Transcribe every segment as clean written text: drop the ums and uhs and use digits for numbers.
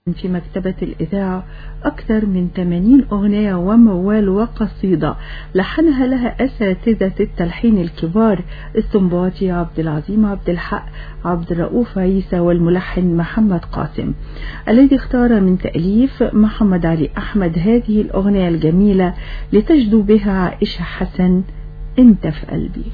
في مكتبة الإذاعة أكثر من 80 أغنية وموال وقصيدة لحنها لها أساتذة التلحين الكبار السنباطي عبد العظيم عبد الحق عبد الرؤوف عيسى والملحن محمد قاسم، الذي اختار من تأليف محمد علي أحمد هذه الأغنية الجميلة لتجدو بها عائشة حسن انت في قلبي.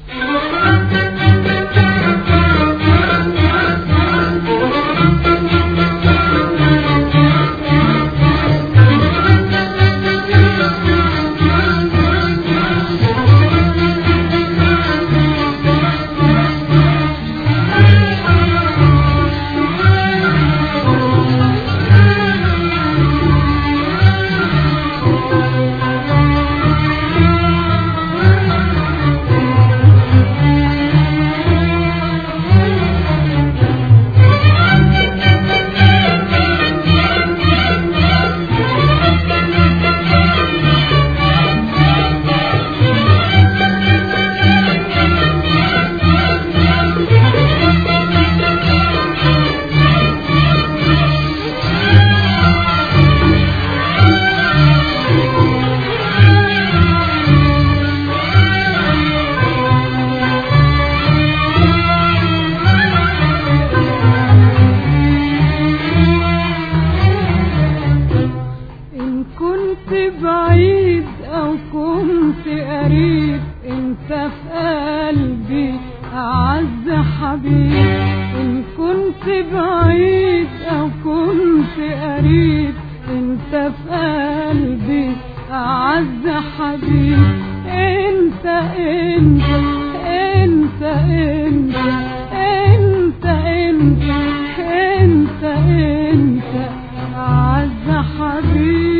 بعيد أو كنت قريب انت في قلبي أعز حبيب. إن كنت بعيد أو كنت قريب انت في قلبي أعز حبيب. انت انت انت انت انت انت انت انت أعز حبيب.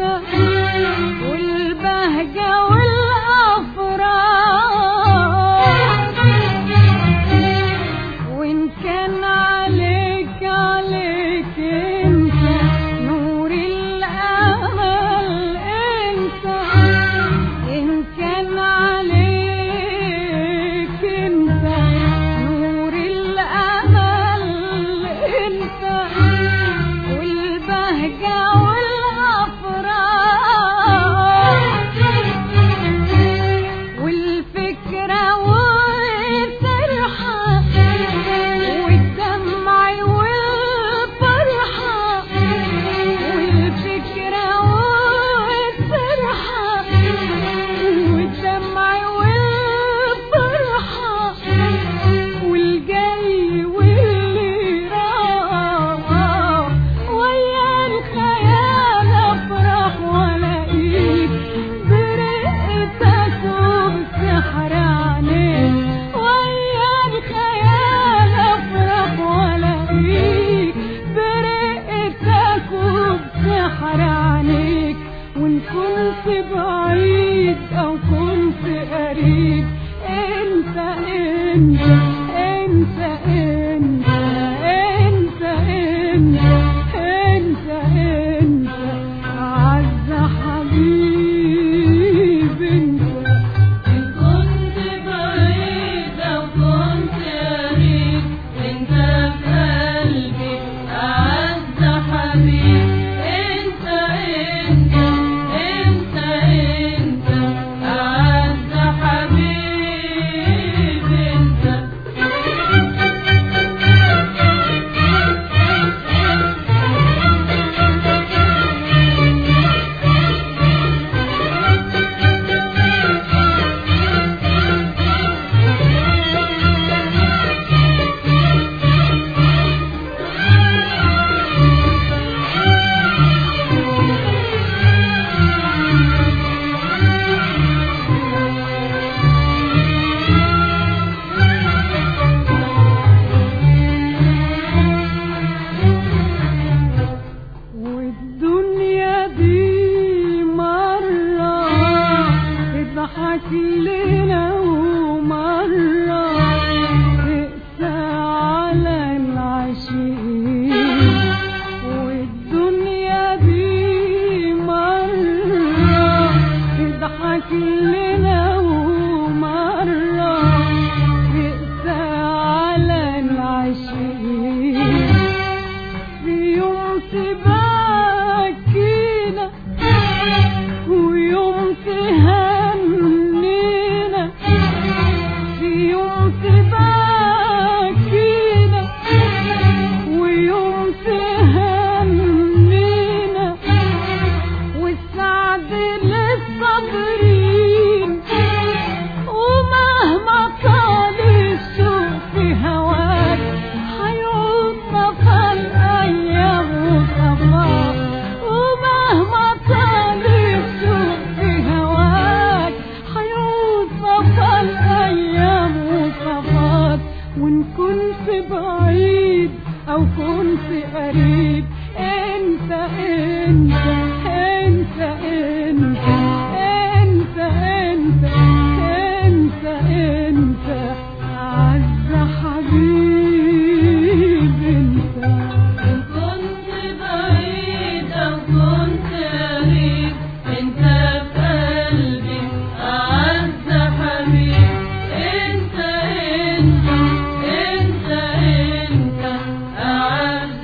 والبهجة والأفراح، وإن كان عليك انت نور الأمل انت، إن كان عليك انت نور الأمل انت، والبهجة والأفراح، والفكرة والفرحة، والدمع والفرحة، والفكرة والفرحة، والدمع والفرحة، والجاي واللي راح، ويا الخيال افرح والاقيك برقتك وبسحر عينيك، ويا الخيال افرح والاقيك برقتك وبسحر عينيك، وان كنت بعيد او كنت قريب انت انت انت انت انت انت انت انت اعز حبيب انت. إن كنت بعيد أو كنت قريب أنت في قلبي أعز حبيب، أنت أنت أنت أنت أعز حبيب أنت. والدنيا دي مرة تضحك لنا ومرة تقسى على العاشقين، والدنيا دي مرة تضحك لنا ومرة تقسى على العاشقين، في يوم تبكينا ويوم تهنينا، في يوم تبكينا ويوم تهنينا، والسعد للصابرين، ومهما طال الشوق في هواك حيعود صفا الأيام وصفاك، ومهما طال الشوق في هواك حيعود صفا الأيام وصفاك، وإن كنت بعيد أو كنت قريب انت انت انت انت انت انت انت انت اعز حبيب انت. إن كنت بعيد أو كنت قريب أنت في قلبي أعز حبيب، أنت أنت أنت أنت أعز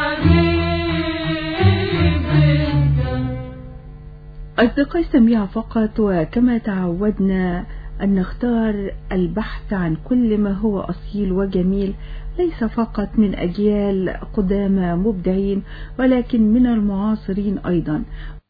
حبيب أنت. أصدقائي السميعة فقط، وكما تعودنا أن نختار البحث عن كل ما هو أصيل وجميل، ليس فقط من أجيال قدامى مبدعين ولكن من المعاصرين أيضا.